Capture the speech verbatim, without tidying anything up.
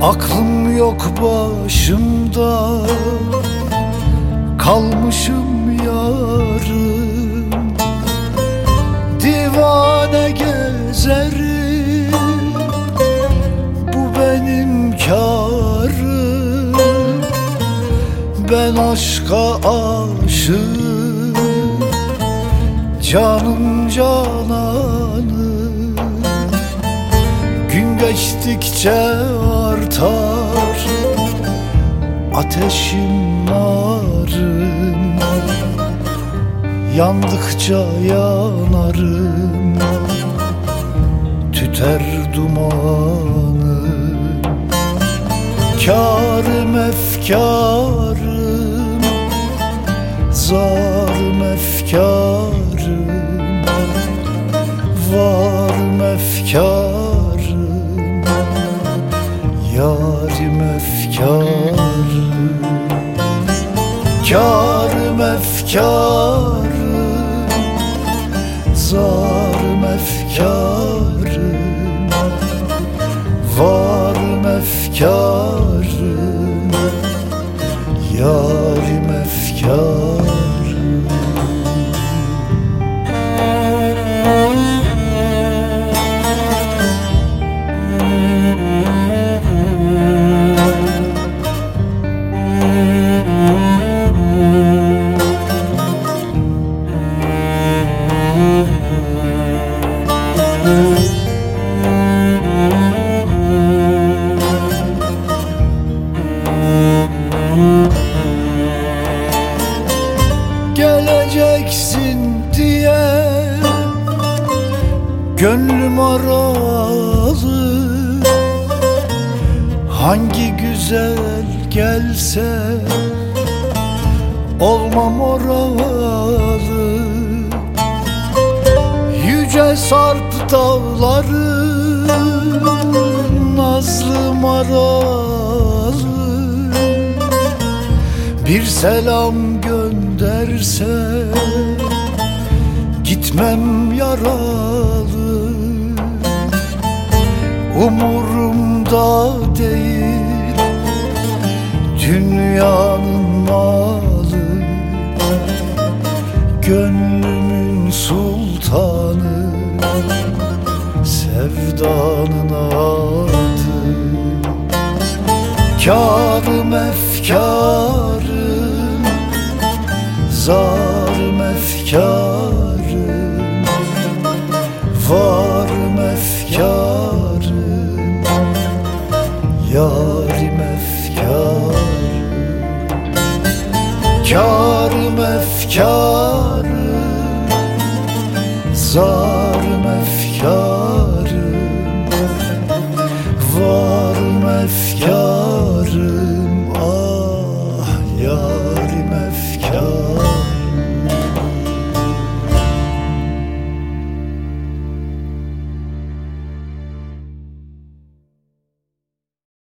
Aklım yok başımda, kalmışım yarım. Divane gezerim, bu benim kârım. Ben aşka aşığım, canım cananım. Gün geçtikçe artar ateşim, narım. Yandıkça yanarım, tüter dumanım. Kârım efkârım, zarım efkârım. Varım efkârım, yarim efkârım. Kârım efkârım, zarım efkârım. Varım efkârım, yarim efkârım. Geleceksin diye gönlüm aralı. Hangi güzel gelse olmam oralı. Yüce sarp dağları, nazlı maralı. Bir selam gönderse gitmem yaralı. Umurumda değil dünyanın malı. Gönlümün sultanı, sevdanın adı. Kârım efkârım, zarım efkârım. Varım efkârım, yarim efkârım. Kârım efkârım, zarım